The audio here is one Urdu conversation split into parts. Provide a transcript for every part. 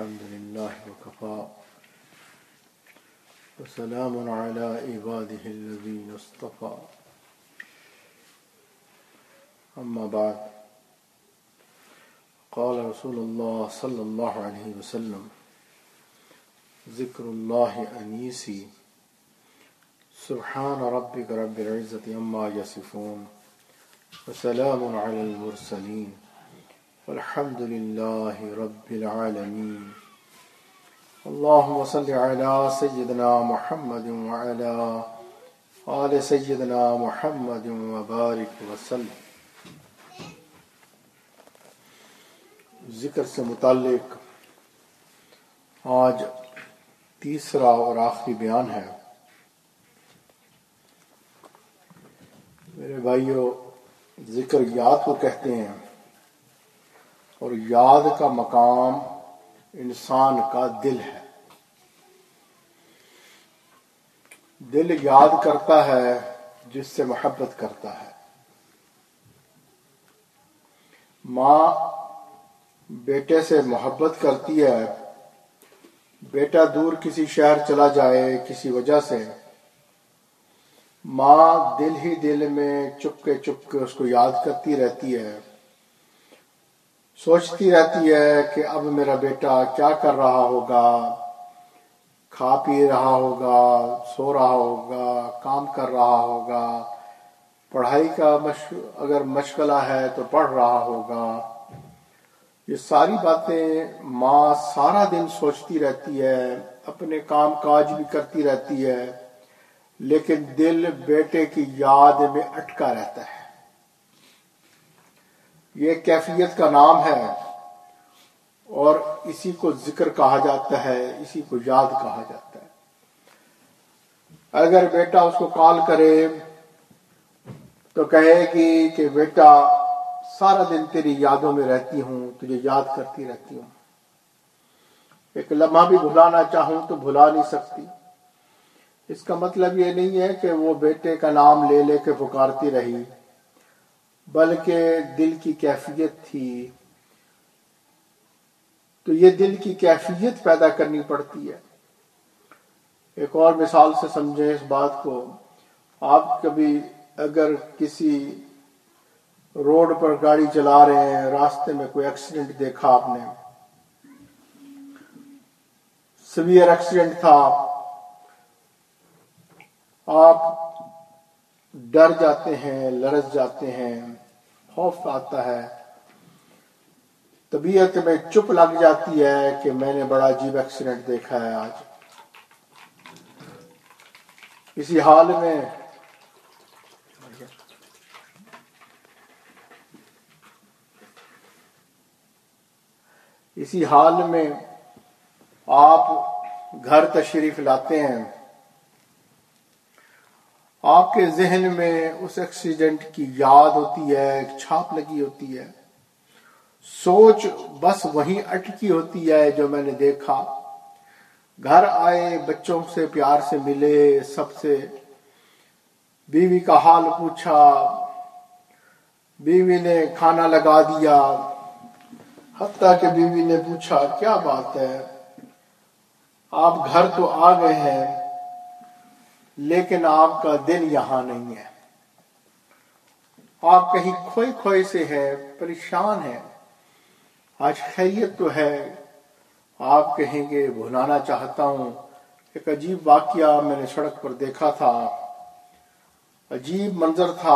الحمد لله وكفى وسلام على عباده الذين اصطفى أما بعد قال رسول الله صلى الله عليه وسلم ذكر الله أنيسي سبحان ربك رب العزة عما يصفون وسلام على المرسلين والحمد لله رب العالمين اللهم صل على سيدنا محمد وعلى آل سيدنا محمد وبارك وسلم. ذکر سے متعلق آج تیسرا اور آخری بیان ہے. میرے بھائیو، ذکر یاد کو کہتے ہیں اور یاد کا مقام انسان کا دل ہے. دل یاد کرتا ہے جس سے محبت کرتا ہے. ماں بیٹے سے محبت کرتی ہے. بیٹا دور کسی شہر چلا جائے کسی وجہ سے، ماں دل ہی دل میں چپ کے اس کو یاد کرتی رہتی ہے، سوچتی رہتی ہے کہ اب میرا بیٹا کیا کر رہا ہوگا، کھا پی رہا ہوگا، سو رہا ہوگا، کام کر رہا ہوگا، پڑھائی کا اگر مشغلہ ہے تو پڑھ رہا ہوگا. یہ ساری باتیں ماں سارا دن سوچتی رہتی ہے، اپنے کام کاج بھی کرتی رہتی ہے، لیکن دل بیٹے کی یاد میں اٹکا رہتا ہے. یہ کیفیت کا نام ہے اور اسی کو ذکر کہا جاتا ہے، اسی کو یاد کہا جاتا ہے. اگر بیٹا اس کو کال کرے تو کہے گی کہ بیٹا سارا دن تیری یادوں میں رہتی ہوں، تجھے یاد کرتی رہتی ہوں. ایک لمحہ بھی بھلانا چاہوں تو بھلا نہیں سکتی. اس کا مطلب یہ نہیں ہے کہ وہ بیٹے کا نام لے لے کے پکارتی رہی، بلکہ دل کی کیفیت تھی. تو یہ دل کی کیفیت پیدا کرنی پڑتی ہے. ایک اور مثال سے سمجھیں اس بات کو. آپ کبھی اگر کسی روڈ پر گاڑی چلا رہے ہیں، راستے میں کوئی ایکسیڈنٹ دیکھا، آپ نے سیویئر ایکسیڈنٹ تھا، آپ ڈر جاتے ہیں، لرز جاتے ہیں، خوف آتا ہے، طبیعت میں چپ لگ جاتی ہے کہ میں نے بڑا عجیب ایکسیڈنٹ دیکھا ہے آج. اسی حال میں آپ گھر تشریف لاتے ہیں. آپ کے ذہن میں اس ایکسیڈنٹ کی یاد ہوتی ہے، ایک چھاپ لگی ہوتی ہے، سوچ بس وہیں اٹکی ہوتی ہے جو میں نے دیکھا. گھر آئے، بچوں سے پیار سے ملے، سب سے بیوی کا حال پوچھا، بیوی نے کھانا لگا دیا، حتیٰ کہ بیوی نے پوچھا کیا بات ہے، آپ گھر تو آ گئے ہیں لیکن آپ کا دل یہاں نہیں ہے، آپ کہیں کھوئے سے ہیں، پریشان ہیں، آج خیریت تو ہے؟ آپ کہیں گے بھلانا چاہتا ہوں، ایک عجیب واقعہ میں نے سڑک پر دیکھا تھا، عجیب منظر تھا.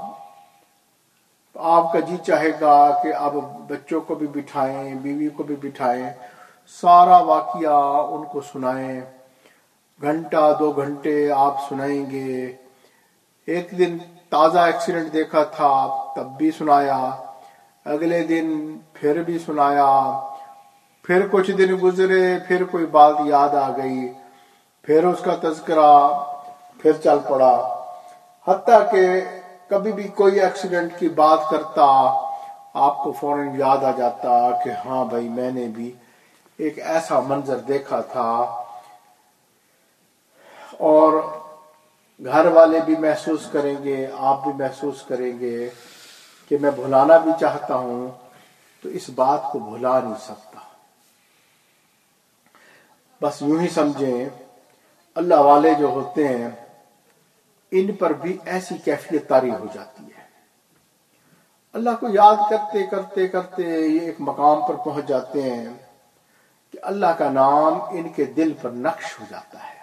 آپ کا جی چاہے گا کہ اب بچوں کو بھی بٹھائیں، بیوی کو بھی بٹھائیں، سارا واقعہ ان کو سنائیں. گھنٹہ 2 گھنٹے آپ سنائیں گے. ایک دن تازہ ایکسیڈنٹ دیکھا تھا تب بھی سنایا، اگلے دن پھر بھی سنایا، پھر کچھ دن گزرے، پھر کوئی بات یاد آ گئی، پھر اس کا تذکرہ پھر چل پڑا. حتیٰ کہ کبھی بھی کوئی ایکسیڈنٹ کی بات کرتا آپ کو فوراً یاد آ جاتا کہ ہاں بھائی میں نے بھی ایک ایسا منظر دیکھا تھا. اور گھر والے بھی محسوس کریں گے، آپ بھی محسوس کریں گے کہ میں بھلانا بھی چاہتا ہوں تو اس بات کو بھلا نہیں سکتا. بس یوں ہی سمجھیں اللہ والے جو ہوتے ہیں ان پر بھی ایسی کیفیت طاری ہو جاتی ہے، اللہ کو یاد کرتے کرتے کرتے یہ ایک مقام پر پہنچ جاتے ہیں کہ اللہ کا نام ان کے دل پر نقش ہو جاتا ہے۔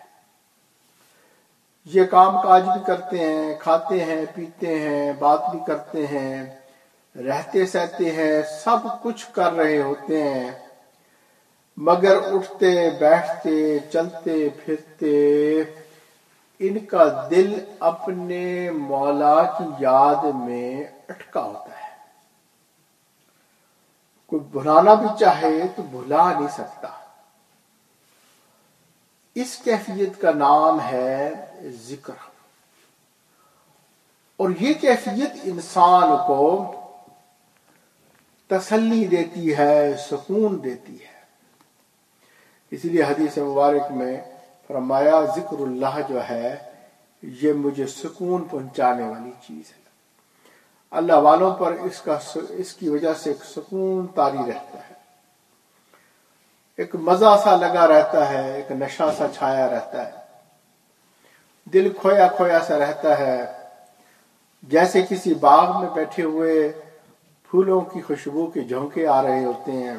یہ کام کاج بھی کرتے ہیں، کھاتے ہیں، پیتے ہیں، بات بھی کرتے ہیں، رہتے سہتے ہیں، سب کچھ کر رہے ہوتے ہیں، مگر اٹھتے بیٹھتے چلتے پھرتے ان کا دل اپنے مولا کی یاد میں اٹکا ہوتا ہے۔ کوئی بھلانا بھی چاہے تو بھلا نہیں سکتا۔ اس کیفیت کا نام ہے ذکر، اور یہ کیفیت انسان کو تسلی دیتی ہے، سکون دیتی ہے۔ اس لیے حدیث مبارک میں فرمایا ذکر اللہ جو ہے یہ مجھے سکون پہنچانے والی چیز ہے۔ اللہ والوں پر اس کی وجہ سے ایک سکون طاری رہتا ہے، ایک مزہ سا لگا رہتا ہے، ایک نشہ سا چھایا رہتا ہے، دل کھویا کھویا سا رہتا ہے، جیسے کسی باغ میں بیٹھے ہوئے پھولوں کی خوشبو کے جھونکے آ رہے ہوتے ہیں،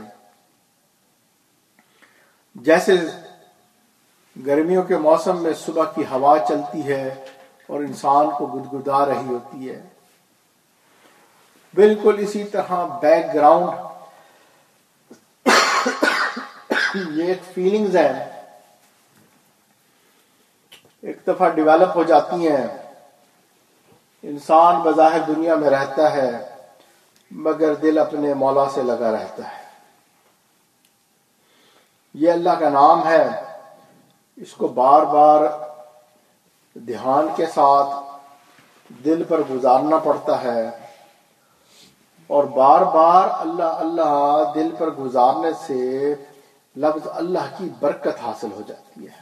جیسے گرمیوں کے موسم میں صبح کی ہوا چلتی ہے اور انسان کو گدگدا رہی ہوتی ہے، بالکل اسی طرح بیک گراؤنڈ یہ ایک فیلنگز ہیں، ایک دفعہ ڈیولپ ہو جاتی ہیں۔ انسان بظاہر دنیا میں رہتا ہے مگر دل اپنے مولا سے لگا رہتا ہے۔ یہ اللہ کا نام ہے، اس کو بار بار دھیان کے ساتھ دل پر گزارنا پڑتا ہے، اور بار بار اللہ اللہ دل پر گزارنے سے لفظ اللہ کی برکت حاصل ہو جاتی ہے۔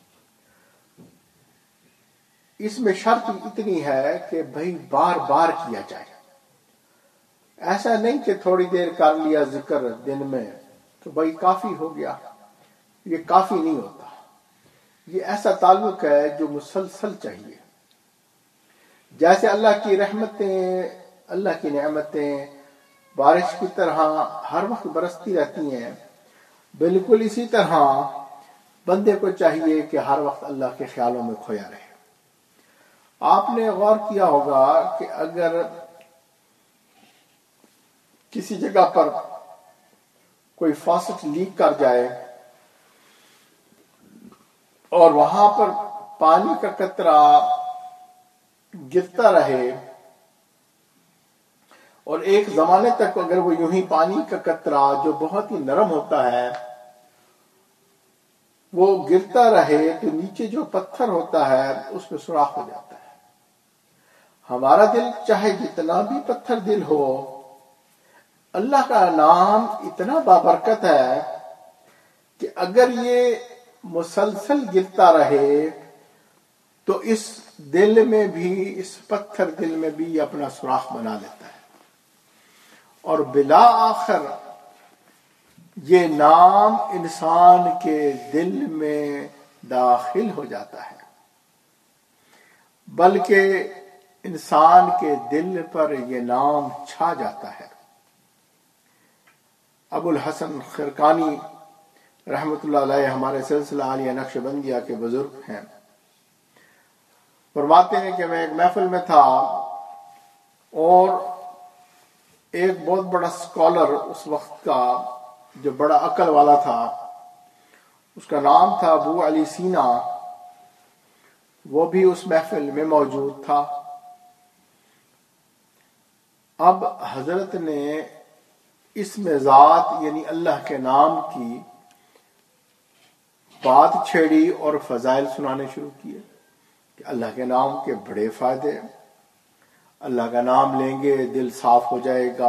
اس میں شرط اتنی ہے کہ بھئی بار بار کیا جائے، ایسا نہیں کہ تھوڑی دیر کر لیا ذکر دن میں تو بھئی کافی ہو گیا، یہ کافی نہیں ہوتا۔ یہ ایسا تعلق ہے جو مسلسل چاہیے، جیسے اللہ کی رحمتیں، اللہ کی نعمتیں بارش کی طرح ہر وقت برستی رہتی ہیں، بالکل اسی طرح بندے کو چاہیے کہ ہر وقت اللہ کے خیالوں میں کھویا رہے۔ آپ نے غور کیا ہوگا کہ اگر کسی جگہ پر کوئی فاسٹ لیک کر جائے اور وہاں پر پانی کا قطرہ گرتا رہے، اور ایک زمانے تک اگر وہ یوں ہی پانی کا قطرہ جو بہت ہی نرم ہوتا ہے وہ گرتا رہے تو نیچے جو پتھر ہوتا ہے اس میں سوراخ ہو جاتا ہے۔ ہمارا دل چاہے جتنا بھی پتھر دل ہو، اللہ کا نام اتنا بابرکت ہے کہ اگر یہ مسلسل گرتا رہے تو اس دل میں بھی، اس پتھر دل میں بھی یہ اپنا سوراخ بنا لیتا ہے، اور بلا آخر یہ نام انسان کے دل میں داخل ہو جاتا ہے، بلکہ انسان کے دل پر یہ نام چھا جاتا ہے۔ ابو الحسن خرقانی رحمۃ اللہ علیہ ہمارے سلسلہ عالیہ نقشبندیہ کے بزرگ ہیں، فرماتے ہیں کہ میں ایک محفل میں تھا اور ایک بہت بڑا اسکالر اس وقت کا جو بڑا عقل والا تھا، اس کا نام تھا ابو علی سینا، وہ بھی اس محفل میں موجود تھا۔ اب حضرت نے اس میں ذات یعنی اللہ کے نام کی بات چھیڑی اور فضائل سنانے شروع کیے کہ اللہ کے نام کے بڑے فائدے، اللہ کا نام لیں گے دل صاف ہو جائے گا،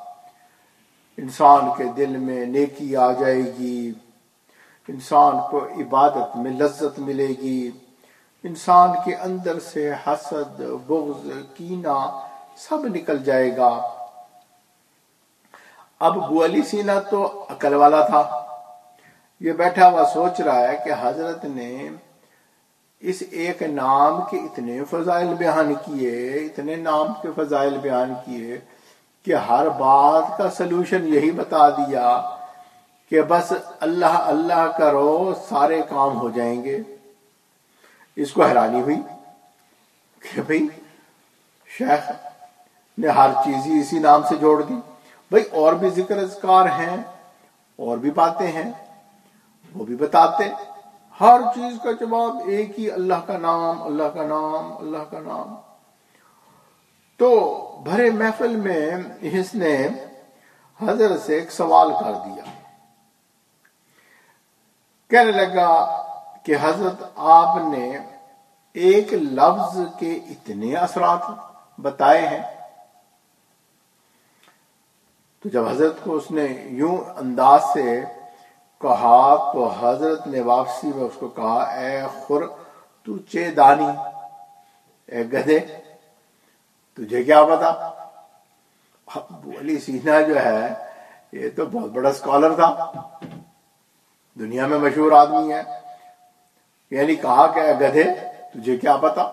انسان کے دل میں نیکی آ جائے گی، انسان کو عبادت میں لذت ملے گی، انسان کے اندر سے حسد، بغض، کینہ سب نکل جائے گا۔ اب ابو علی سینا تو عقل والا تھا، یہ بیٹھا ہوا سوچ رہا ہے کہ حضرت نے اس ایک نام کے اتنے فضائل بیان کیے، اتنے نام کے فضائل بیان کیے کہ ہر بات کا سلوشن یہی بتا دیا کہ بس اللہ اللہ کرو سارے کام ہو جائیں گے۔ اس کو حیرانی ہوئی کہ بھئی شیخ نے ہر چیز ہی اسی نام سے جوڑ دی۔ بھئی اور بھی ذکر اذکار ہیں، اور بھی باتیں ہیں، وہ بھی بتاتے، ہر چیز کا جواب ایک ہی، اللہ کا نام، اللہ کا نام، اللہ کا نام۔ تو بھرے محفل میں اس نے حضرت سے ایک سوال کر دیا، کہنے لگا کہ حضرت آپ نے ایک لفظ کے اتنے اثرات بتائے ہیں۔ تو جب حضرت کو اس نے یوں انداز سے کہا تو حضرت نے واپسی میں اس کو کہا، اے خر تو چے دانی، اے گدھے تجھے کیا پتا۔ ابو علی سینا جو ہے یہ تو بہت بڑا اسکالر تھا، دنیا میں مشہور آدمی ہے، یعنی کہا کہ اے گدھے تجھے کیا پتا۔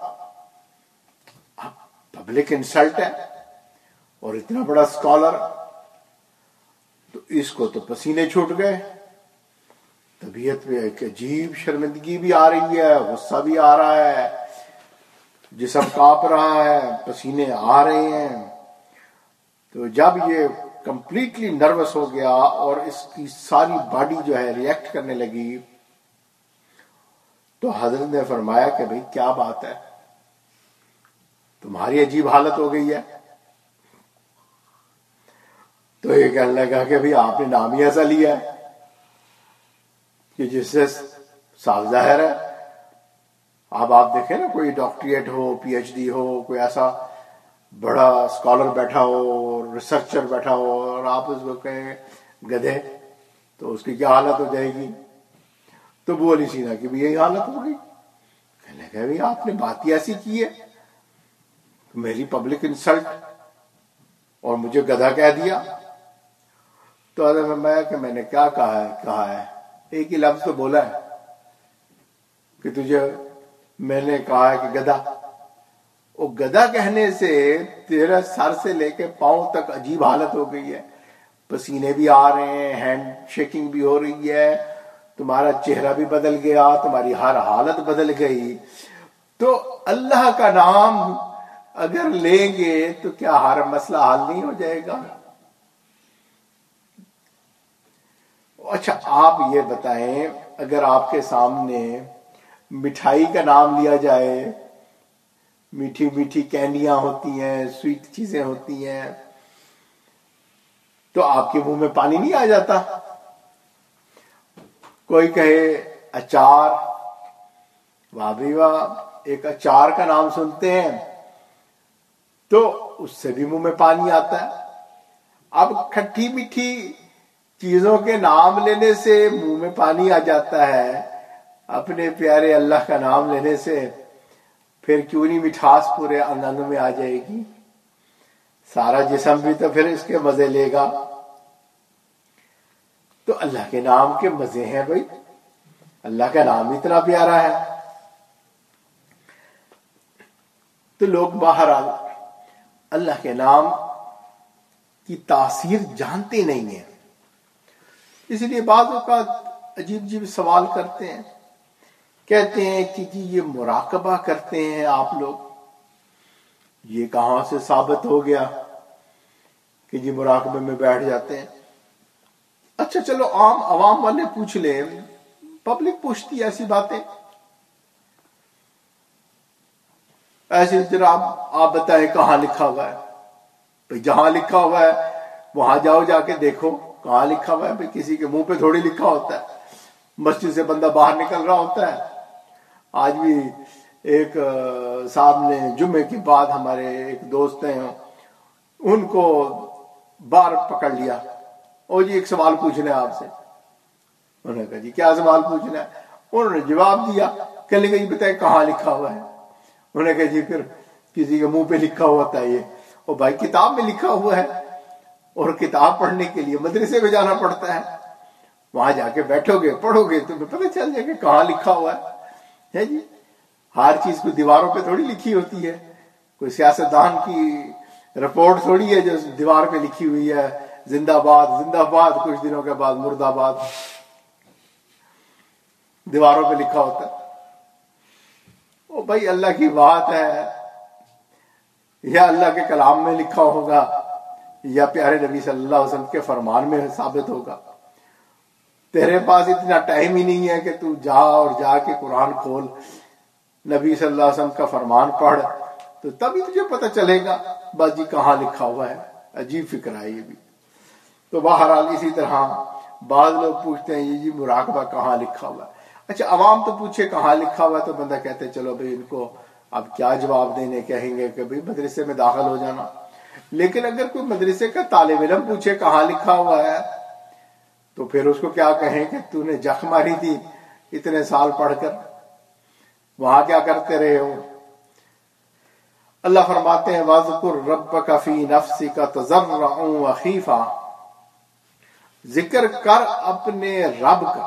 پبلک انسلٹ ہے اور اتنا بڑا اسکالر، تو اس کو تو پسینے چھوٹ گئے، طبیعت میں ایک عجیب شرمندگی بھی آ رہی ہے، غصہ بھی آ رہا ہے، جسم کانپ رہا ہے، پسینے آ رہے ہیں۔ تو جب یہ کمپلیٹلی نروس ہو گیا اور اس کی ساری باڈی جو ہے ریئیکٹ کرنے لگی، تو حضرت نے فرمایا کہ بھئی کیا بات ہے، تمہاری عجیب حالت ہو گئی ہے۔ تو یہ کہنے لگا کہ بھئی آپ نے نام ہی ایسا لیا ہے کہ جس سے صاف ظاہر ہے، اب آپ دیکھیں نا کوئی ڈاکٹریٹ ہو، پی ایچ ڈی ہو، کوئی ایسا بڑا اسکالر بیٹھا ہو، ریسرچر بیٹھا ہو، اور آپ اس کو کہیں گدھے، تو اس کی کیا حالت ہو جائے گی۔ تو ابو علی سینا کی بھی یہی حالت ہو گئی، کہنے لگا بھئی آپ نے بات ہی ایسی کی ہے، میری پبلک انسلٹ اور مجھے گدھا کہہ دیا۔ تو حضرت فرمایا کہ میں نے کیا کہا ہے، ایک ہی لفظ تو بولا ہے کہ تجھے میں نے کہا ہے کہ گدھا۔ وہ گدھا کہنے سے تیرا سر سے لے کے پاؤں تک عجیب حالت ہو گئی ہے، پسینے بھی آ رہے ہیں، ہینڈ شیکنگ بھی ہو رہی ہے، تمہارا چہرہ بھی بدل گیا، تمہاری ہر حالت بدل گئی۔ تو اللہ کا نام اگر لیں گے تو کیا ہر مسئلہ حل نہیں ہو جائے گا؟ اچھا آپ یہ بتائیں، اگر آپ کے سامنے مٹھائی کا نام لیا جائے، میٹھی میٹھی کینڈیاں ہوتی ہیں، سویٹ چیزیں ہوتی ہیں، تو آپ کے منہ میں پانی نہیں آ جاتا؟ کوئی کہے اچار، واہ بھی واہ، ایک اچار کا نام سنتے ہیں تو اس سے بھی منہ میں پانی آتا ہے۔ اب کھٹی میٹھی چیزوں کے نام لینے سے منہ میں پانی آ جاتا ہے، اپنے پیارے اللہ کا نام لینے سے پھر کیوں نہیں مٹھاس پورے انگن میں آ جائے گی، سارا جسم بھی تو پھر اس کے مزے لے گا۔ تو اللہ کے نام کے مزے ہیں بھائی، اللہ کا نام اتنا پیارا ہے۔ تو لوگ بہرحال اللہ کے نام کی تاثیر جانتے نہیں ہیں، اس لیے بعض اوقات عجیب عجیب سوال کرتے ہیں، کہتے ہیں کہ جی یہ مراقبہ کرتے ہیں آپ لوگ، یہ کہاں سے ثابت ہو گیا کہ جی مراقبے میں بیٹھ جاتے ہیں؟ اچھا چلو عام عوام والے پوچھ لیں، پبلک پوچھتی ہے ایسی باتیں، ایسے جناب آپ بتائیں کہاں لکھا ہوا ہے؟ بھئی جہاں لکھا ہوا ہے وہاں جاؤ، جا کے دیکھو کہاں لکھا ہوا ہے۔ بھئی کسی کے منہ پہ تھوڑی لکھا ہوتا ہے، مسجد سے بندہ باہر نکل رہا ہوتا ہے۔ آج بھی ایک صاحب نے جمعے کے بعد، ہمارے ایک دوست ہیں، ان کو باہر پکڑ لیا، اور جی ایک سوال پوچھنا ہے آپ سے۔ انہوں نے کہا جی کیا سوال پوچھنا ہے؟ انہوں نے جواب دیا، کہنے لگے جی بتائیں کہاں لکھا ہوا ہے؟ انہوں نے کہا جی پھر کسی کے منہ پہ لکھا ہوا ہوتا ہے یہ، اور بھائی کتاب میں لکھا ہوا ہے، اور کتاب پڑھنے کے لیے مدرسے میں جانا پڑتا ہے، وہاں جا کے بیٹھو گے پڑھو گے تمہیں پتہ چل جائے کہ کہاں لکھا ہوا ہے جی. ہر چیز کو دیواروں پہ تھوڑی لکھی ہوتی ہے. کوئی سیاستدان کی رپورٹ تھوڑی ہے جو دیوار پہ لکھی ہوئی ہے زندہ باد زندہ باد، کچھ دنوں کے بعد مرد آباد دیواروں پہ لکھا ہوتا ہے. وہ بھائی اللہ کی بات ہے یا اللہ کے کلام میں لکھا ہوگا یا پیارے نبی صلی اللہ علیہ وسلم کے فرمان میں ثابت ہوگا. تیرے پاس اتنا ٹائم ہی نہیں ہے کہ تو جا اور جا کے قرآن کھول، نبی صلی اللہ علیہ وسلم کا فرمان پڑھ، تو تبھی تجھے پتہ چلے گا بس جی کہاں لکھا ہوا ہے. عجیب فکر ہے یہ بھی. تو بہرحال اسی طرح بعض لوگ پوچھتے ہیں یہ جی مراقبہ کہاں لکھا ہوا ہے. اچھا عوام تو پوچھے کہاں لکھا ہوا ہے تو بندہ کہتے چلو بھئی ان کو اب کیا جواب دینے، کہیں گے کہ بھئی مدرسے میں داخل ہو جانا. لیکن اگر کوئی مدرسے کا طالب علم پوچھے کہاں لکھا ہوا ہے تو پھر اس کو کیا کہیں کہ تو نے جخ ماری تھی اتنے سال پڑھ کر، وہاں کیا کرتے رہے ہو. اللہ فرماتے ہیں وَاذْكُرْ رَبَّكَ فِي نَفْسِكَ تَضَرُّعًا وَخِيفًا، ذکر کر اپنے رب کا.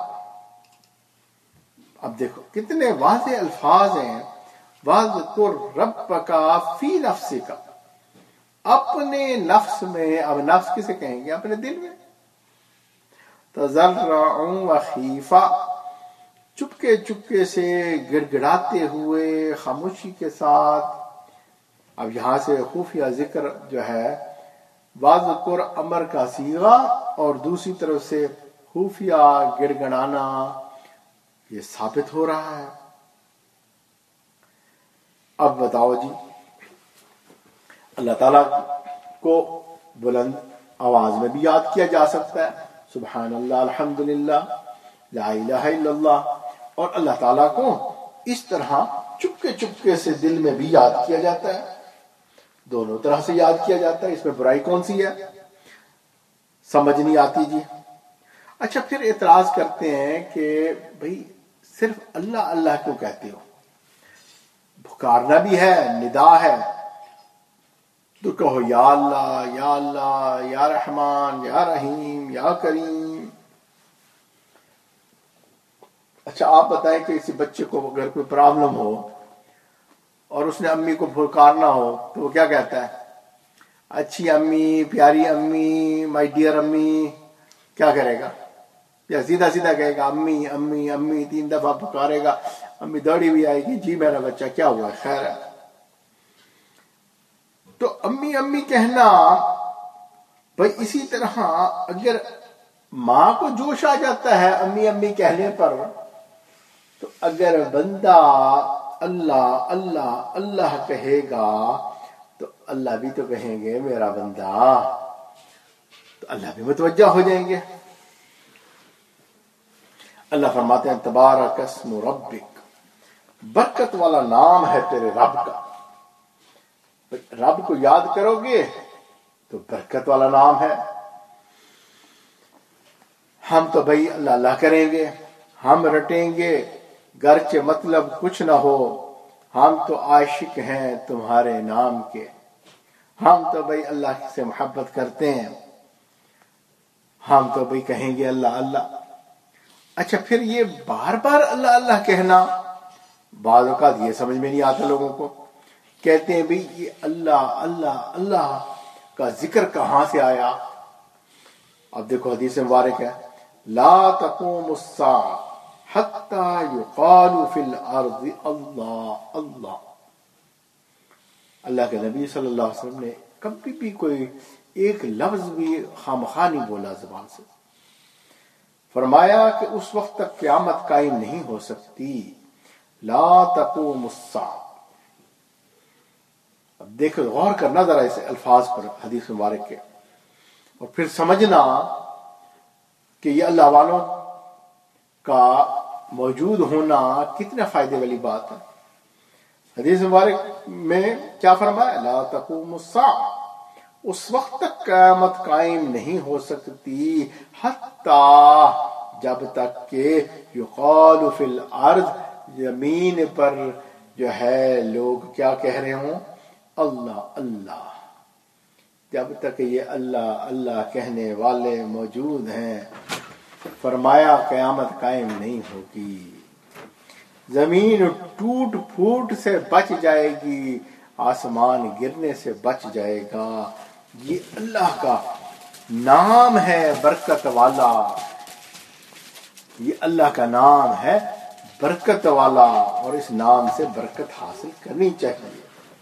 اب دیکھو کتنے واضح الفاظ ہیں. وَاذْكُرْ رَبَّكَ فِي نَفْسِكَ، اپنے نفس میں. اب نفس کسے کہیں گے؟ اپنے دل میں. تَضَرُّعًا وَخِيفًا، چپکے چپکے سے گڑگڑاتے ہوئے خاموشی کے ساتھ. اب یہاں سے خفیہ ذکر جو ہے وَاذْكُرْ امر کا صیغہ اور دوسری طرف سے خفیہ گڑگڑانا یہ ثابت ہو رہا ہے. اب بتاؤ جی اللہ تعالیٰ کو بلند آواز میں بھی یاد کیا جا سکتا ہے، سبحان اللہ الحمدللہ لا الہ الا اللہ، اور اللہ تعالیٰ کو اس طرح چپکے چپکے سے دل میں بھی یاد کیا جاتا ہے. دونوں طرح سے یاد کیا جاتا ہے. اس میں برائی کون سی ہے؟ سمجھ نہیں آتی جی. اچھا پھر اعتراض کرتے ہیں کہ بھئی صرف اللہ اللہ کیوں کہتے ہو؟ پکارنا بھی ہے، ندا ہے، تو کہو یا اللہ یا اللہ یا رحمان یا رحیم یا کریم. اچھا آپ بتائیں کہ کسی بچے کو اگر کوئی پرابلم ہو اور اس نے امی کو پکارنا ہو تو وہ کیا کہتا ہے؟ اچھی امی، پیاری امی، مائی ڈیئر امی. کیا کرے گا؟ یا سیدھا سیدھا کہے گا امی امی امی، 3 دفعہ پکارے گا، امی دوڑی بھی آئے گی جی میرا بچہ کیا ہوا ہے خیر ہے. تو امی امی کہنا بھئی اسی طرح اگر ماں کو جوش آ جاتا ہے امی امی کہنے پر، تو اگر بندہ اللہ اللہ اللہ کہے گا تو اللہ بھی تو کہیں گے میرا بندہ، تو اللہ بھی متوجہ ہو جائیں گے. اللہ فرماتے ہیں تبارک اسم ربک، برکت والا نام ہے تیرے رب کا. رب کو یاد کرو گے تو برکت والا نام ہے. ہم تو بھئی اللہ اللہ کریں گے، ہم رٹیں گے گرچہ مطلب کچھ نہ ہو، ہم تو عاشق ہیں تمہارے نام کے. ہم تو بھئی اللہ سے محبت کرتے ہیں، ہم تو بھئی کہیں گے اللہ اللہ. اچھا پھر یہ بار بار اللہ اللہ کہنا بعض اوقات یہ سمجھ میں نہیں آتا لوگوں کو. کہتے ہیں بھئی یہ اللہ اللہ اللہ کا ذکر کہاں سے آیا؟ اب دیکھو حدیث مبارک ہے لا تقوم الساعة حتى يقال في الارض اللہ اللہ. اللہ کے نبی صلی اللہ علیہ وسلم نے کبھی بھی کوئی ایک لفظ بھی خامخواہ نہیں بولا زبان سے. فرمایا کہ اس وقت تک قیامت قائم نہیں ہو سکتی. لا تقوم الساعة. اب دیکھو غور کرنا ذرا اس الفاظ پر حدیث مبارک کے، اور پھر سمجھنا کہ یہ اللہ والوں کا موجود ہونا کتنا فائدے والی بات ہے. حدیث مبارک میں کیا فرمایا؟ لا تقوم الساعة، اس وقت تک قیامت قائم نہیں ہو سکتی حتی، جب تک کہ یقال فی الارض، زمین پر جو ہے لوگ کیا کہہ رہے ہوں؟ اللہ اللہ. جب تک یہ اللہ اللہ کہنے والے موجود ہیں فرمایا قیامت قائم نہیں ہوگی، زمین ٹوٹ پھوٹ سے بچ جائے گی، آسمان گرنے سے بچ جائے گا۔ یہ اللہ کا نام ہے برکت والا، یہ اللہ کا نام ہے برکت والا، اور اس نام سے برکت حاصل کرنی چاہیے۔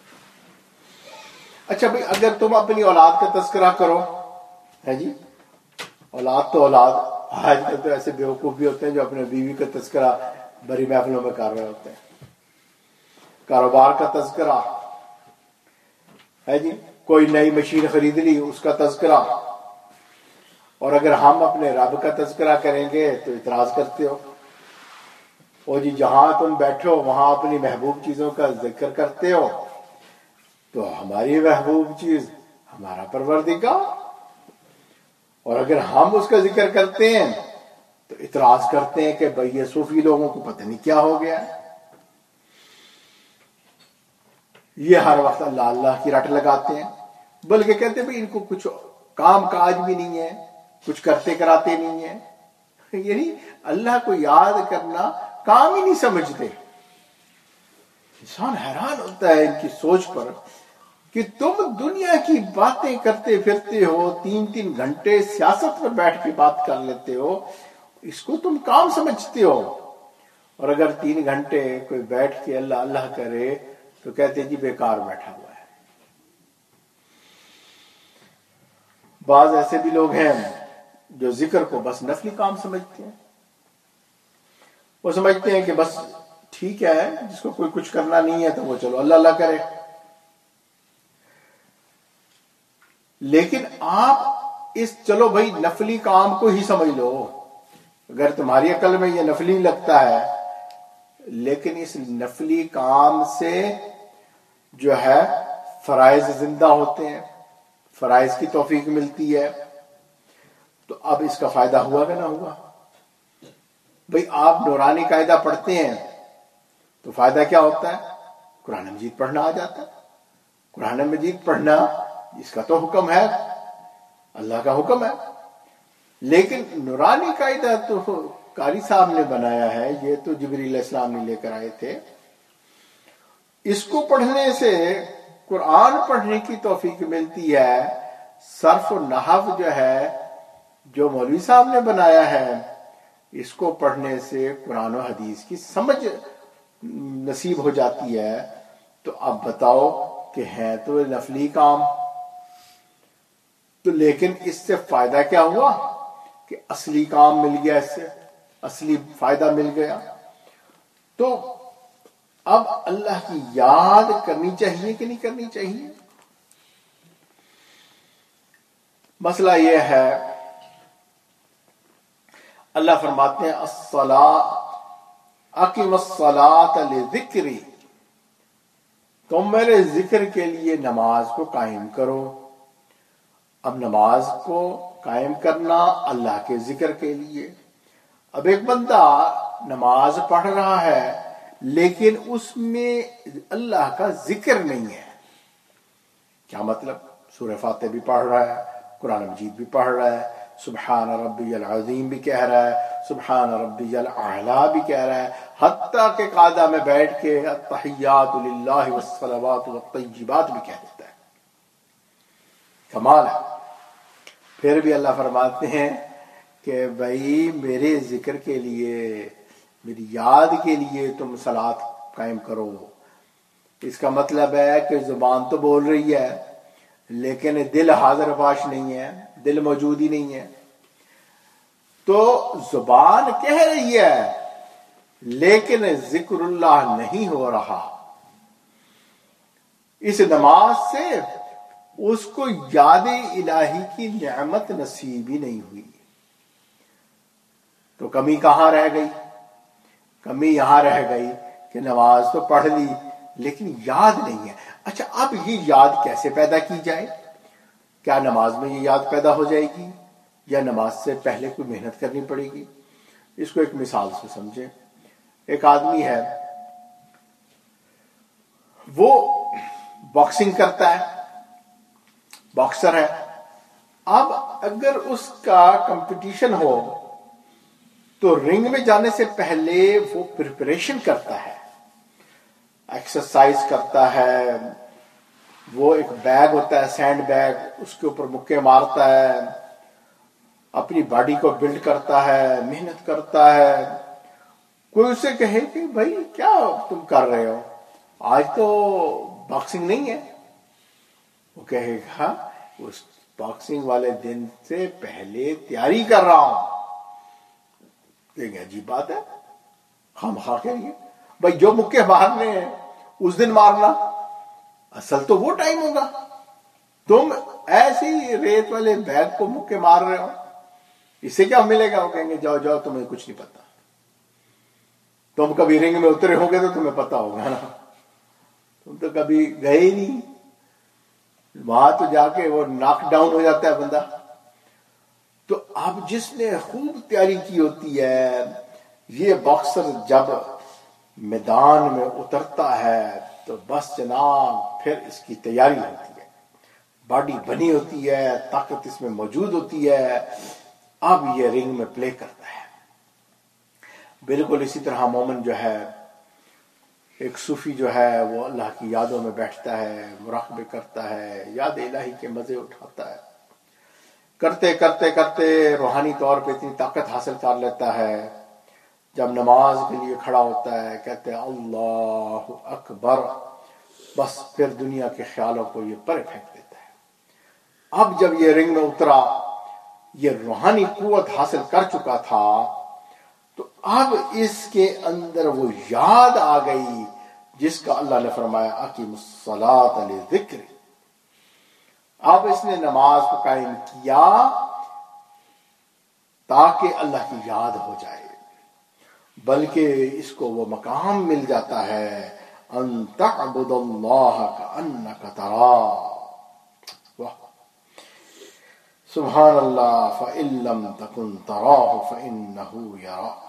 اچھا بھائی، اگر تم اپنی اولاد کا تذکرہ کرو، ہے جی، اولاد تو اولاد، آج کل تو ایسے بیوقوف بھی ہوتے ہیں جو اپنے بیوی کا تذکرہ بڑی محفلوں میں کر رہے ہوتے ہیں، کاروبار کا تذکرہ ہے جی، کوئی نئی مشین خرید لی اس کا تذکرہ، اور اگر ہم اپنے رب کا تذکرہ کریں گے تو اعتراض کرتے ہو، اور جی جہاں تم بیٹھو وہاں اپنی محبوب چیزوں کا ذکر کرتے ہو، تو ہماری محبوب چیز ہمارا پروردگار، اور اگر ہم اس کا ذکر کرتے ہیں تو اعتراض کرتے ہیں کہ بھئی یہ صوفی لوگوں کو پتہ نہیں کیا ہو گیا ہے، یہ ہر وقت اللہ اللہ کی رٹ لگاتے ہیں، بلکہ کہتے ہیں بھئی ان کو کچھ کام کاج بھی نہیں ہے، کچھ کرتے کراتے نہیں ہیں، یعنی اللہ کو یاد کرنا کام ہی نہیں سمجھتے۔ انسان حیران ہوتا ہے ان کی سوچ پر کہ تم دنیا کی باتیں کرتے پھرتے ہو، 3 گھنٹے سیاست پر بیٹھ کے بات کر لیتے ہو، اس کو تم کام سمجھتے ہو، اور اگر 3 گھنٹے کوئی بیٹھ کے اللہ اللہ کرے تو کہتے جی بیکار بیٹھا ہوا ہے۔ بعض ایسے بھی لوگ ہیں جو ذکر کو بس نفلی کام سمجھتے ہیں، وہ سمجھتے ہیں کہ بس ٹھیک ہے، جس کو کوئی کچھ کرنا نہیں ہے تو وہ چلو اللہ اللہ کرے۔ لیکن آپ اس چلو بھائی نفلی کام کو ہی سمجھ لو، اگر تمہاری عقل میں یہ نفلی لگتا ہے، لیکن اس نفلی کام سے جو ہے فرائض زندہ ہوتے ہیں، فرائض کی توفیق ملتی ہے، تو اب اس کا فائدہ ہوا کہ نہ ہوا؟ بھئی آپ نورانی قاعدہ پڑھتے ہیں تو فائدہ کیا ہوتا ہے؟ قرآن مجید پڑھنا آ جاتا ہے۔ قرآن مجید پڑھنا اس کا تو حکم ہے، اللہ کا حکم ہے، لیکن نورانی قاعدہ تو قاری صاحب نے بنایا ہے، یہ تو جبریل علیہ السلام نے لے کر آئے تھے۔ اس کو پڑھنے سے قرآن پڑھنے کی توفیق ملتی ہے، صرف و نحو جو ہے جو مولوی صاحب نے بنایا ہے، اس کو پڑھنے سے قرآن و حدیث کی سمجھ نصیب ہو جاتی ہے۔ تو اب بتاؤ کہ ہے تو نفلی کام، تو لیکن اس سے فائدہ کیا ہوا کہ اصلی کام مل گیا، اس سے اصلی فائدہ مل گیا۔ تو اب اللہ کی یاد کرنی چاہیے کہ نہیں کرنی چاہیے؟ مسئلہ یہ ہے، اللہ فرماتے ہیں اقم الصلاۃ لذکری، تم میرے ذکر کے لیے نماز کو قائم کرو۔ اب نماز کو قائم کرنا اللہ کے ذکر کے لیے۔ اب ایک بندہ نماز پڑھ رہا ہے لیکن اس میں اللہ کا ذکر نہیں ہے، کیا مطلب؟ سورہ فاتحہ بھی پڑھ رہا ہے، قرآن مجید بھی پڑھ رہا ہے، سبحان ربی العظیم بھی کہہ رہا ہے، سبحان ربی الاعلیٰ بھی کہہ رہا ہے، حتیٰ کہ قعدہ میں بیٹھ کے التحیات للہ والصلوات والطیبات بھی کہہ دیتا ہے۔ کمال ہے۔ پھر بھی اللہ فرماتے ہیں کہ بھائی میرے ذکر کے لیے، میری یاد کے لیے تم صلاۃ قائم کرو۔ اس کا مطلب ہے کہ زبان تو بول رہی ہے لیکن دل حاضر باش نہیں ہے، دل موجود ہی نہیں ہے۔ تو زبان کہہ رہی ہے لیکن ذکر اللہ نہیں ہو رہا۔ اس نماز سے اس کو یاد الہی کی نعمت نصیب ہی نہیں ہوئی۔ تو کمی کہاں رہ گئی؟ کمی یہاں رہ گئی کہ نماز تو پڑھ لی لیکن یاد نہیں ہے۔ اچھا، اب یہ یاد کیسے پیدا کی جائے؟ کیا نماز میں یہ یاد پیدا ہو جائے گی یا نماز سے پہلے کوئی محنت کرنی پڑے گی؟ اس کو ایک مثال سے سمجھیں۔ ایک آدمی ہے، وہ باکسنگ کرتا ہے، باکسر ہے۔ اب اگر اس کا کمپٹیشن ہو تو رنگ میں جانے سے پہلے وہ پریپریشن کرتا ہے، ایکسرسائز کرتا ہے، وہ ایک بیگ ہوتا ہے سینڈ بیگ، اس کے اوپر مکے مارتا ہے، اپنی باڈی کو بلڈ کرتا ہے، محنت کرتا ہے. کوئی اسے کہے کہ بھائی کیا تم کر رہے ہو، آج تو باکسنگ نہیں ہے، وہ کہے گا اس باکسنگ والے دن سے پہلے تیاری کر رہا ہوں. دیکھیں عجیب بات ہے، خام خواہ کہیں بھائی جو مکے مارنے ہیں اس دن مارنا، اصل تو وہ ٹائم ہوگا. تم ایسے ہی ریت والے بیگ کو مکے مار رہے ہو، اس سے کیا ملے گا؟ وہ کہیں گے جاؤ جاؤ تمہیں کچھ نہیں پتا، تم کبھی رنگ میں اترے ہو گے تو تمہیں پتا ہوگا نا، تم تو کبھی گئے ہی نہیں. وہاں تو جا کے وہ ناک ڈاؤن ہو جاتا ہے بندہ. تو اب جس نے خوب تیاری کی ہوتی ہے، یہ باکسر جب میدان میں اترتا ہے تو بس جناب پھر اس کی تیاری ہوتی ہے، باڈی بنی ہوتی ہے، طاقت اس میں موجود ہوتی ہے، اب یہ رنگ میں پلے کرتا ہے. بالکل اسی طرح مومن جو ہے، ایک صوفی جو ہے، وہ اللہ کی یادوں میں بیٹھتا ہے، مراقبے کرتا ہے، یاد الہی کے مزے اٹھاتا ہے، کرتے کرتے کرتے روحانی طور پہ اتنی طاقت حاصل کر لیتا ہے، جب نماز کے لیے کھڑا ہوتا ہے کہتے ہیں اللہ اکبر، بس پھر دنیا کے خیالوں کو یہ پرے پھینک دیتا ہے. اب جب یہ رنگ میں اترا، یہ روحانی قوت حاصل کر چکا تھا، تو اب اس کے اندر وہ یاد آ گئی جس کا اللہ نے فرمایا اقیم الصلاۃ لذکری. اب اس نے نماز کو قائم کیا تاکہ اللہ کی یاد ہو جائے، بلکہ اس کو وہ مقام مل جاتا ہے ان تعبد اللہ کانک تراہ. واہ سبحان اللہ، فإن لم تکن تراہ فإنہ یراک.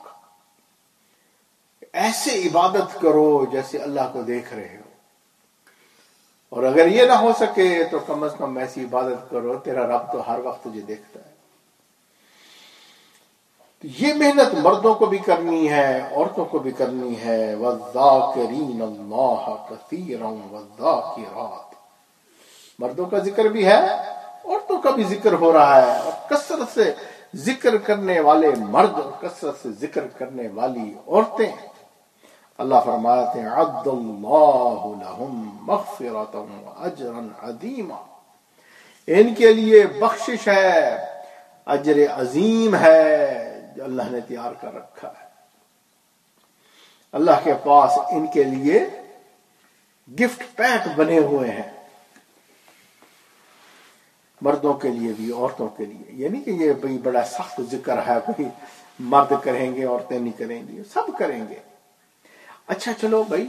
ایسے عبادت کرو جیسے اللہ کو دیکھ رہے ہو، اور اگر یہ نہ ہو سکے تو کم از کم ایسی عبادت کرو تیرا رب تو ہر وقت تجھے دیکھتا ہے. تو یہ محنت مردوں کو بھی کرنی ہے، عورتوں کو بھی کرنی ہے. وَالذَّاكِرِينَ اللَّهَ كَثِيرًا وَالذَّاكِرَاتِ. مردوں کا ذکر بھی ہے، عورتوں کا بھی ذکر ہو رہا ہے، اور کثرت سے ذکر کرنے والے مرد اور کثرت سے ذکر کرنے والی عورتیں. اللہ فرماتے ہیں عد اللہ لہم مغفرۃ واجرا عظیما. ان کے لیے بخشش ہے، اجر عظیم ہے جو اللہ نے تیار کر رکھا ہے. اللہ کے پاس ان کے لیے گفٹ پیک بنے ہوئے ہیں، مردوں کے لیے بھی عورتوں کے لیے. یعنی کہ یہ بھئی بڑا سخت ذکر ہے، کوئی مرد کریں گے عورتیں نہیں کریں گی، سب کریں گے. اچھا چلو بھائی،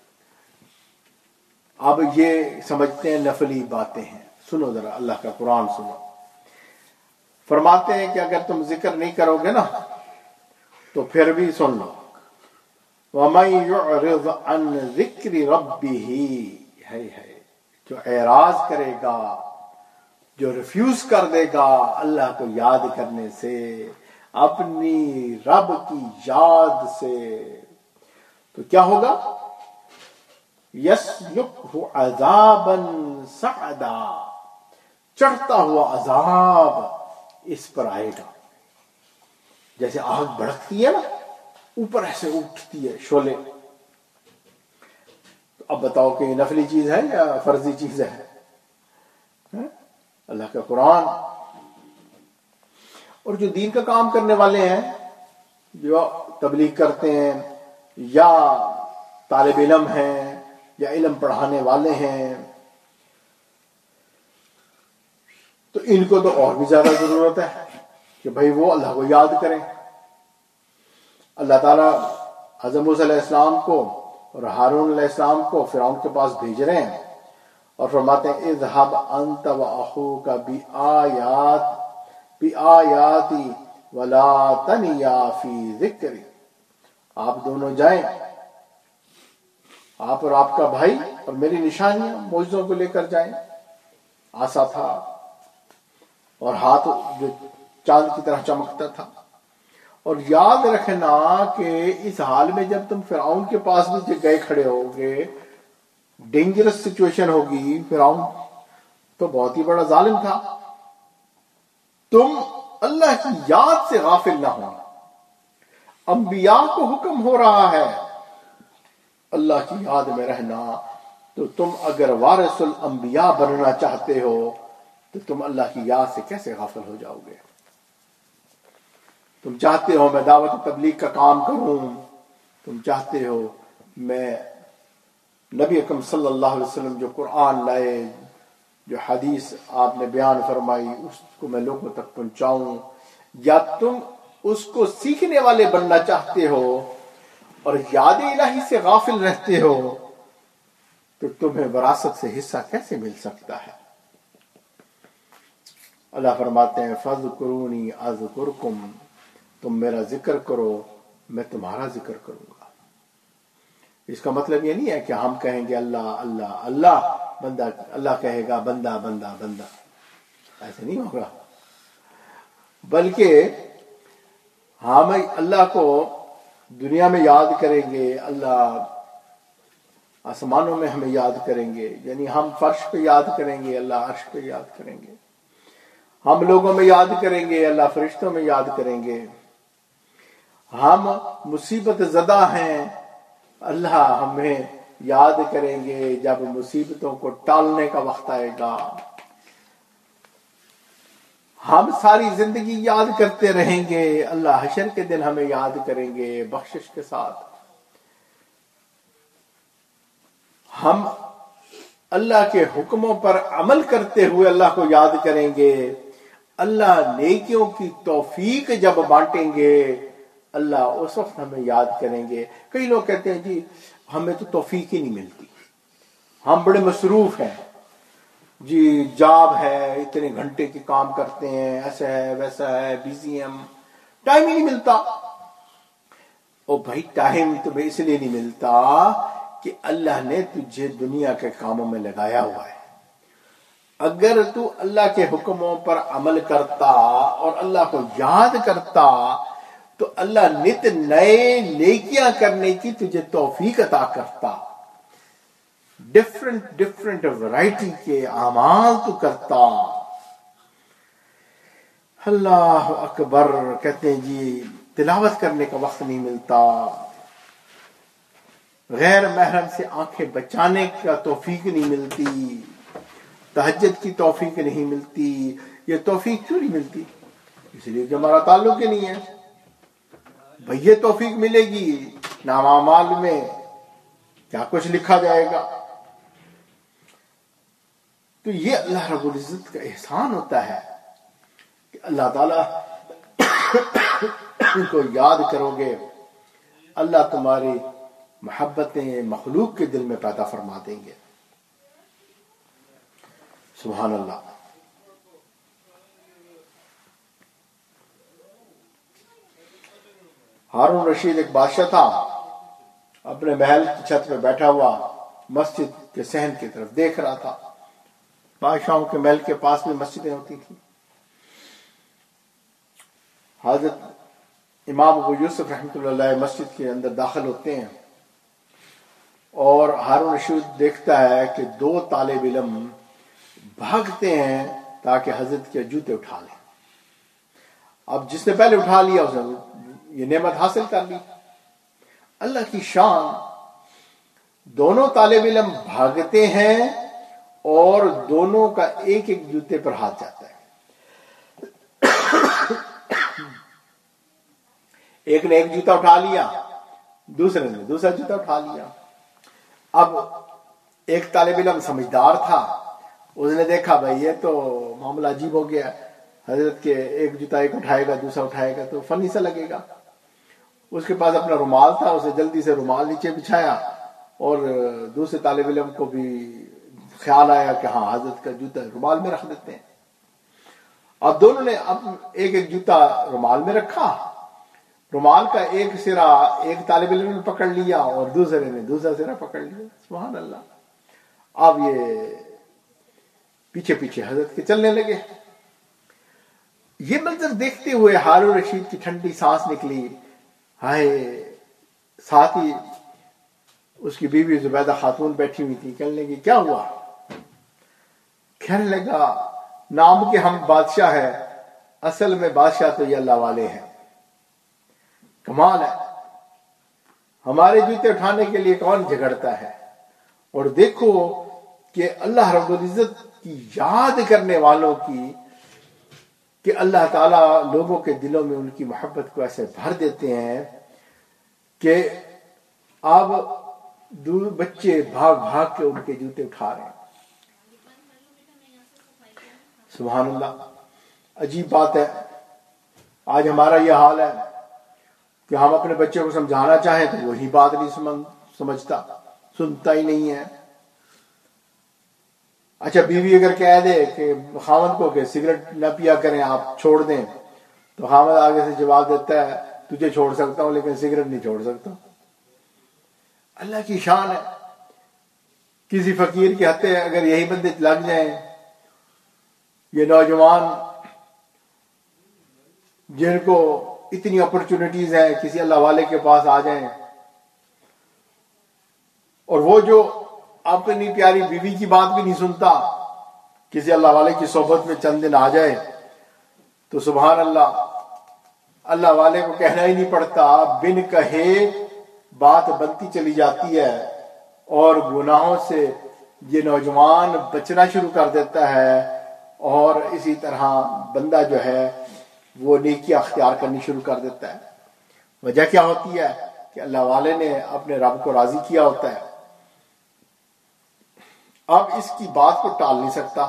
اب یہ سمجھتے ہیں نفلی باتیں ہیں. سنو ذرا اللہ کا قرآن سنو. فرماتے ہیں کہ اگر تم ذکر نہیں کرو گے نا تو پھر بھی سن لو. وَمَن يُعْرِضْ عَن ذِكْرِ رَبِّهِ، ہے جو اعراض کرے گا، جو ریفیوز کر دے گا اللہ کو یاد کرنے سے، اپنی رب کی یاد سے، تو کیا ہوگا؟ یسلکہ عذابا صعدا، چڑھتا ہوا عذاب اس پر آئے گا. جیسے آگ بھڑکتی ہے نا، اوپر ایسے اٹھتی ہے شعلے. تو اب بتاؤ کہ یہ نفلی چیز ہے یا فرضی چیز ہے؟ اللہ کا قرآن. اور جو دین کا کام کرنے والے ہیں، جو تبلیغ کرتے ہیں یا طالب علم ہیں یا علم پڑھانے والے ہیں، تو ان کو تو اور بھی زیادہ ضرورت ہے کہ بھئی وہ اللہ کو یاد کریں. اللہ تعالیٰ حضرت موسیٰ علیہ السلام کو اور ہارون علیہ السلام کو فرعون کے پاس بھیج رہے ہیں اور فرماتے ہیں اذهب انت واخوک بآیاتی ولا تنیا فی ذکری. آپ دونوں جائیں، آپ اور آپ کا بھائی، اور میری نشانیاں معجزوں کو لے کر جائیں. آسا تھا اور ہاتھ جو چاند کی طرح چمکتا تھا، اور یاد رکھنا کہ اس حال میں جب تم فرعون کے پاس بھی گئے کھڑے ہوگے، ڈینجرس سچویشن ہوگی، فرعون تو بہت ہی بڑا ظالم تھا، تم اللہ کی یاد سے غافل نہ ہونا۔ انبیاء کو حکم ہو رہا ہے اللہ کی یاد میں رہنا، تو تم اگر وارث الانبیاء بننا چاہتے ہو تو تم اللہ کی یاد سے کیسے غافل ہو جاؤ گے؟ تم چاہتے ہو میں دعوت تبلیغ کا کام کروں، تم چاہتے ہو میں نبی اکرم صلی اللہ علیہ وسلم جو قرآن لائے، جو حدیث آپ نے بیان فرمائی، اس کو میں لوگوں تک پہنچاؤں، یا تم اس کو سیکھنے والے بننا چاہتے ہو اور یاد الہی سے غافل رہتے ہو، تو تمہیں وراثت سے حصہ کیسے مل سکتا ہے؟ اللہ فرماتے ہیں فَاذْكُرُونِي أَذْكُرْكُمْ، تم میرا ذکر کرو میں تمہارا ذکر کروں گا۔ اس کا مطلب یہ نہیں ہے کہ ہم کہیں گے اللہ اللہ اللہ، بندہ اللہ کہے گا بندہ بندہ بندہ، ایسے نہیں ہوگا، بلکہ ہم اللہ کو دنیا میں یاد کریں گے، اللہ آسمانوں میں ہمیں یاد کریں گے، یعنی ہم فرش پہ یاد کریں گے، اللہ عرش پہ یاد کریں گے، ہم لوگوں میں یاد کریں گے، اللہ فرشتوں میں یاد کریں گے، ہم مصیبت زدہ ہیں، اللہ ہمیں یاد کریں گے جب مصیبتوں کو ٹالنے کا وقت آئے گا، ہم ساری زندگی یاد کرتے رہیں گے، اللہ حشر کے دن ہمیں یاد کریں گے بخشش کے ساتھ، ہم اللہ کے حکموں پر عمل کرتے ہوئے اللہ کو یاد کریں گے، اللہ نیکیوں کی توفیق جب بانٹیں گے اللہ اس وقت ہمیں یاد کریں گے۔ کئی لوگ کہتے ہیں جی ہمیں تو توفیق ہی نہیں ملتی، ہم بڑے مصروف ہیں، جی جاب ہے، اتنے گھنٹے کے کام کرتے ہیں، ایسا ہے ویسا ہے، بیزی ہیں، ٹائم ہی نہیں ملتا۔ او بھائی ٹائم تمہیں اس لیے نہیں ملتا کہ اللہ نے تجھے دنیا کے کاموں میں لگایا ہوا ہے۔ اگر تو اللہ کے حکموں پر عمل کرتا اور اللہ کو یاد کرتا تو اللہ نت نئے نیکیاں کرنے کی تجھے توفیق عطا کرتا، ڈفرنٹ ورائٹی کے اعمال تو کرتا۔ اللہ اکبر، کہتے ہیں جی تلاوت کرنے کا وقت نہیں ملتا، غیر محرم سے آنکھیں بچانے کا توفیق نہیں ملتی، تہجد کی توفیق نہیں ملتی۔ یہ توفیق کیوں نہیں ملتی؟ اس لیے کہ ہمارا تعلق ہی نہیں ہے۔ بھئی یہ توفیق ملے گی، نام اعمال میں کیا کچھ لکھا جائے گا۔ تو یہ اللہ رب العزت کا احسان ہوتا ہے کہ اللہ تعالیٰ کو یاد کرو گے، اللہ تمہاری محبتیں مخلوق کے دل میں پیدا فرما دیں گے۔ سبحان اللہ۔ ہارون رشید ایک بادشاہ تھا، اپنے محل کی چھت پہ بیٹھا ہوا مسجد کے صحن کی طرف دیکھ رہا تھا۔ بادشاہوں کے محل کے پاس میں مسجدیں ہوتی تھیں۔ حضرت امام ابو یوسف رحمۃ اللہ علیہ مسجد کے اندر داخل ہوتے ہیں اور ہارون رشید دیکھتا ہے کہ دو طالب علم بھاگتے ہیں تاکہ حضرت کے جوتے اٹھا لیں۔ اب جس نے پہلے اٹھا لیا اس نے یہ نعمت حاصل کر لی۔ اللہ کی شان، دونوں طالب علم بھاگتے ہیں اور دونوں کا ایک ایک جوتے پر ہاتھ جاتا ہے۔ ایک نے ایک جوتا اٹھا لیا، دوسرے نے دوسرا جوتا اٹھا لیا۔ اب ایک طالب علم سمجھدار تھا، اس نے دیکھا بھائی یہ تو معاملہ عجیب ہو گیا، حضرت کے ایک جوتا ایک اٹھائے گا دوسرا اٹھائے گا تو فنی سا لگے گا۔ اس کے پاس اپنا رومال تھا، اسے جلدی سے رومال نیچے بچھایا اور دوسرے طالب علم کو بھی خیال آیا کہ ہاں حضرت کا جوتا رومال میں رکھ دیتے ہیں۔ اب دونوں نے اب ایک ایک جوتا رومال میں رکھا، رومال کا ایک سرا ایک طالب علم نے پکڑ لیا اور دوسرے نے دوسرا سرا پکڑ لیا۔ سبحان اللہ۔ اب یہ پیچھے پیچھے حضرت کے چلنے لگے۔ یہ منظر دیکھتے ہوئے ہارون رشید کی ٹھنڈی سانس نکلی. ہائے. ساتھ ہی اس کی بیوی زبیدہ خاتون بیٹھی ہوئی تھی. کہنے لگی کیا ہوا؟ کہنے لگا نام کے ہم بادشاہ ہیں، اصل میں بادشاہ تو یہ اللہ والے ہیں. کمال ہے، ہمارے جوتے اٹھانے کے لیے کون جھگڑتا ہے؟ اور دیکھو کہ اللہ رب العزت کی یاد کرنے والوں کی، کہ اللہ تعالیٰ لوگوں کے دلوں میں ان کی محبت کو ایسے بھر دیتے ہیں کہ اب بچے بھاگ بھاگ کے ان کے جوتے اٹھا رہے ہیں. سبحان اللہ. عجیب بات ہے. آج ہمارا یہ حال ہے کہ ہم اپنے بچے کو سمجھانا چاہیں تو وہی بات نہیں سمجھتا، سنتا ہی نہیں ہے. اچھا بیوی اگر کہہ دے کہ خاوند کو کہ سگریٹ نہ پیا کریں، آپ چھوڑ دیں، تو خاوند آگے سے جواب دیتا ہے تجھے چھوڑ سکتا ہوں لیکن سگریٹ نہیں چھوڑ سکتا. اللہ کی شان ہے. کسی فقیر کے ہاتھے اگر یہی بندے لگ جائیں، یہ نوجوان جن کو اتنی اپرچونٹیز ہیں کسی اللہ والے کے پاس آ جائیں، اور وہ جو اپنی پیاری بیوی کی بات بھی نہیں سنتا، کسی اللہ والے کی صحبت میں چند دن آ جائے تو سبحان اللہ، اللہ والے کو کہنا ہی نہیں پڑتا، بن کہے بات بنتی چلی جاتی ہے اور گناہوں سے یہ نوجوان بچنا شروع کر دیتا ہے، اور اسی طرح بندہ جو ہے وہ نیکی اختیار کرنی شروع کر دیتا ہے. وجہ کیا ہوتی ہے؟ کہ اللہ والے نے اپنے رب کو راضی کیا ہوتا ہے. اب اس کی بات کو ٹال نہیں سکتا.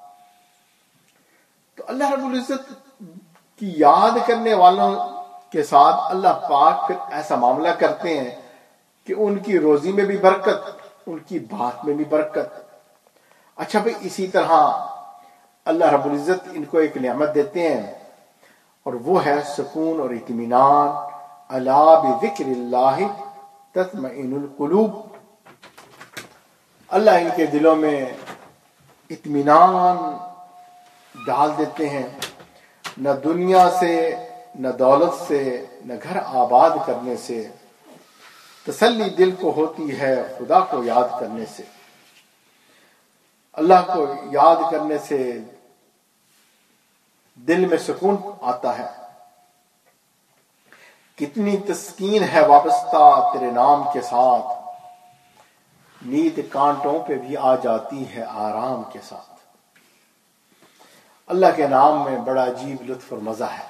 تو اللہ رب العزت کی یاد کرنے والوں کے ساتھ اللہ پاک پھر ایسا معاملہ کرتے ہیں کہ ان کی روزی میں بھی برکت، ان کی بات میں بھی برکت. اچھا بھئی، اسی طرح اللہ رب العزت ان کو ایک نعمت دیتے ہیں اور وہ ہے سکون اور اطمینان. الا بذکر اللہ تطمئن القلوب. اللہ ان کے دلوں میں اطمینان ڈال دیتے ہیں. نہ دنیا سے، نہ دولت سے، نہ گھر آباد کرنے سے، تسلی دل کو ہوتی ہے خدا کو یاد کرنے سے. اللہ کو یاد کرنے سے دل میں سکون آتا ہے. کتنی تسکین ہے وابستہ تیرے نام کے ساتھ، نیند کانٹوں پہ بھی آ جاتی ہے آرام کے ساتھ. اللہ کے نام میں بڑا عجیب لطف اور مزہ ہے.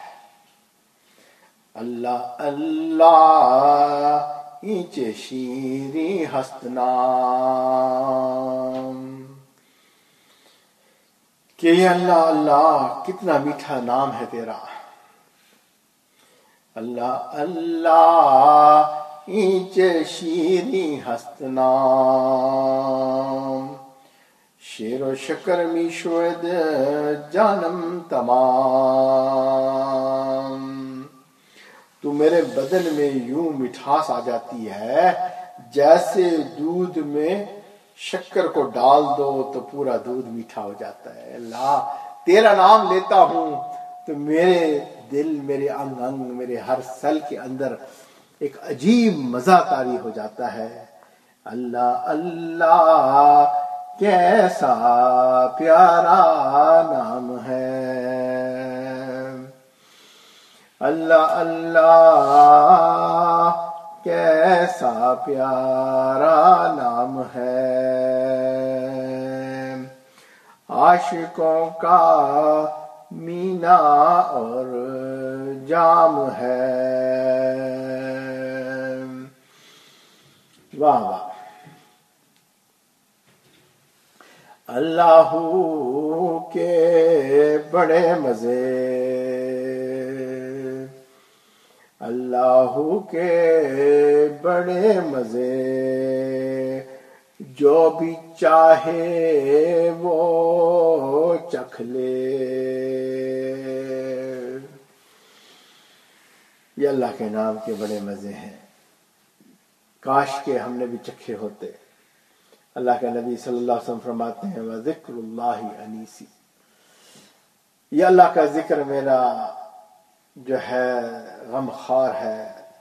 اللہ اللہ اینچ شیریں ہست نام، کہ یہ اللہ اللہ کتنا میٹھا نام ہے تیرا. اللہ اللہ اینچ شیریں ہست نام، شیر و شکر می شود جانم تمام. تو میرے بدن میں یوں مٹھاس آ جاتی ہے جیسے دودھ میں شکر کو ڈال دو تو پورا دودھ میٹھا ہو جاتا ہے. اللہ تیرا نام لیتا ہوں تو میرے دل، میرے انگ انگ، میرے ہر سیل کے اندر ایک عجیب مزہ طاری ہو جاتا ہے. اللہ اللہ کیسا پیارا نام ہے، اللہ اللہ کیسا پیارا نام ہے. عاشقوں کا مینا اور جام ہے. واہ واہ. اللہ کے بڑے مزے، اللہ کے بڑے مزے، جو بھی چاہے وہ چکھ لے. یہ اللہ کے نام کے بڑے مزے ہیں. کاش کہ ہم نے بھی چکھے ہوتے. اللہ کے نبی صلی اللہ علیہ وسلم فرماتے ہیں وَذِكْرُ اللَّهِ أَنِيسِ. یہ اللہ کا ذکر میرا جو ہے غم خار ہے.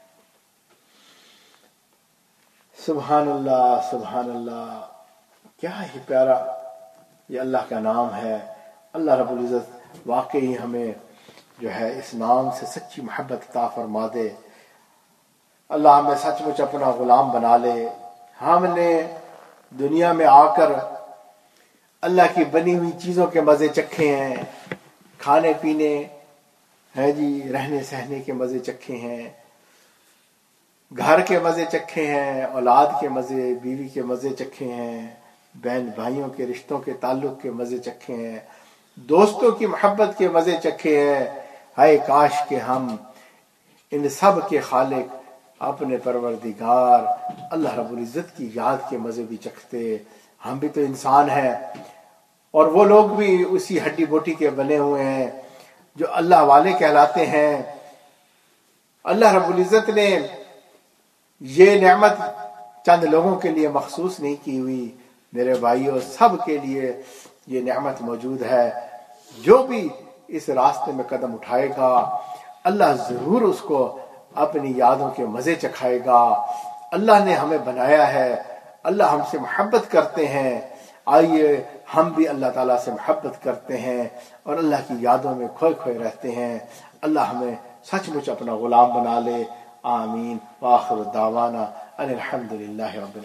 سبحان اللہ سبحان اللہ، کیا ہی پیارا یہ اللہ کا نام ہے. اللہ رب العزت واقعی ہمیں جو ہے اس نام سے سچی محبت عطا فرما دے. اللہ ہمیں سچ مچ اپنا غلام بنا لے. ہم نے دنیا میں آ کر اللہ کی بنی ہوئی چیزوں کے مزے چکھے ہیں، کھانے پینے ہیں جی، رہنے سہنے کے مزے چکھے ہیں، گھر کے مزے چکھے ہیں، اولاد کے مزے، بیوی کے مزے چکھے ہیں، بہن بھائیوں کے رشتوں کے تعلق کے مزے چکھے ہیں، دوستوں کی محبت کے مزے چکھے ہیں. ہائے کاش کہ ہم ان سب کے خالق اپنے پروردگار اللہ رب العزت کی یاد کے مزے بھی چکھتے. ہم بھی تو انسان ہیں اور وہ لوگ بھی اسی ہڈی بوٹی کے بنے ہوئے ہیں جو اللہ والے کہلاتے ہیں. اللہ رب العزت نے یہ نعمت چند لوگوں کے لیے مخصوص نہیں کی ہوئی، میرے بھائیوں سب کے لیے یہ نعمت موجود ہے. جو بھی اس راستے میں قدم اٹھائے گا اللہ ضرور اس کو اپنی یادوں کے مزے چکھائے گا. اللہ نے ہمیں بنایا ہے، اللہ ہم سے محبت کرتے ہیں. آئیے ہم بھی اللہ تعالیٰ سے محبت کرتے ہیں اور اللہ کی یادوں میں کھوئے کھوئے رہتے ہیں. اللہ ہمیں سچ مچ اپنا غلام بنا لے. آمین. وآخر دعوانا ان الحمد للہ رب العالمین.